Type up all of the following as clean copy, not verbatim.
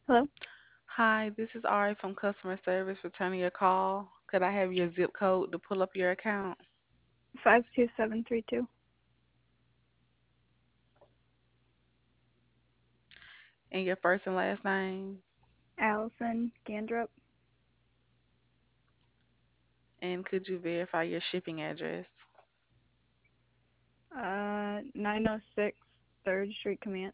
Hello? Hi, this is Ari from customer service returning your call. Could I have your zip code to pull up your account 52732. and your first and last name? Allison Gandrup. And could you verify your shipping address? 906 3rd Street, Comanche.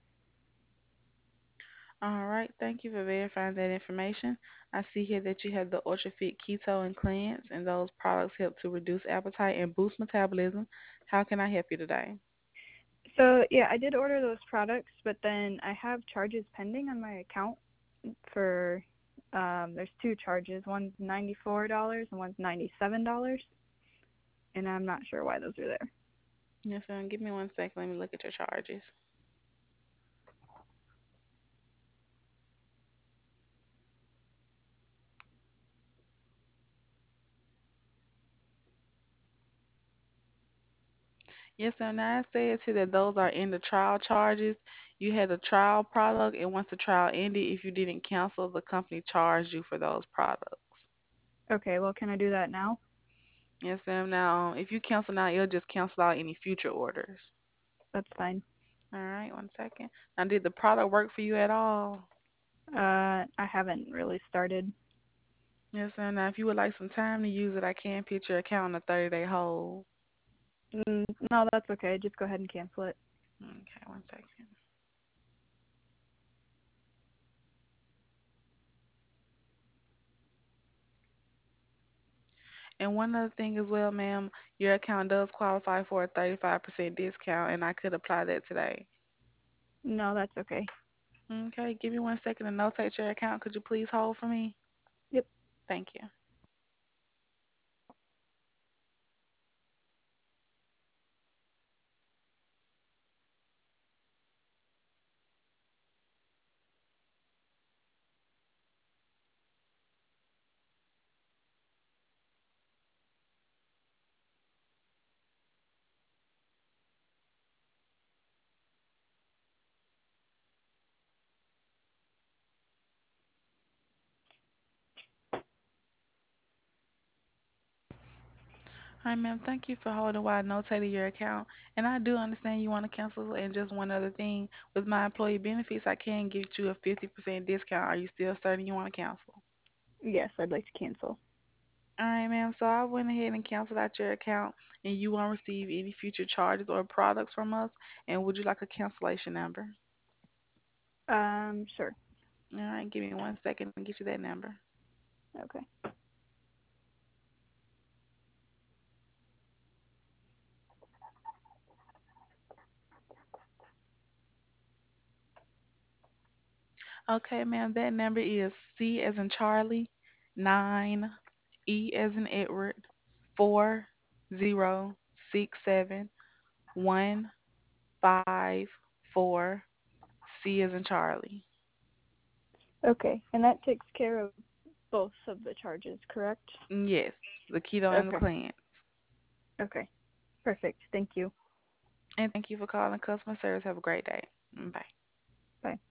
All right, thank you for verifying that information. I see here that you have the UltraFit Keto and Cleanse, and those products help to reduce appetite and boost metabolism. How can I help you today? So, yeah, I did order those products, but then I have charges pending on my account for, there's two charges. One's $94 and one's $97, and I'm not sure why those are there. Yes, ma'am. Give me 1 second. Let me look at your charges. Yes, ma'am. Now it says here that those are in the trial charges. You had a trial product, and once the trial ended, if you didn't cancel, the company charged you for those products. Okay, well, can I do that now? Yes, ma'am. Now, if you cancel now, it'll just cancel out any future orders. That's fine. All right, 1 second. Now, did the product work for you at all? I haven't really started. Yes, ma'am. Now, if you would like some time to use it, I can put your account on a 30-day hold. No, that's okay. Just go ahead and cancel it. Okay, 1 second. And one other thing as well, ma'am, your account does qualify for a 35% discount, and I could apply that today. No, that's okay. Okay, give me 1 second to notate your account. Could you please hold for me? Yep. Thank you. Hi, ma'am. Thank you for holding while I notated your account. And I do understand you want to cancel. And just one other thing, with my employee benefits, I can give you a 50% discount. Are you still certain you want to cancel? Yes, I'd like to cancel. All right, ma'am. So I went ahead and canceled out your account, and you won't receive any future charges or products from us. And would you like a cancellation number? Sure. All right, give me 1 second to get you that number. Okay. Okay, ma'am. That number is C as in Charlie, 9, E as in Edward, 40671554, C as in Charlie. Okay. And that takes care of both of the charges, correct? Yes, the keto and the Okay. cleanse. Okay. Perfect. Thank you. And thank you for calling customer service. Have a great day. Bye. Bye.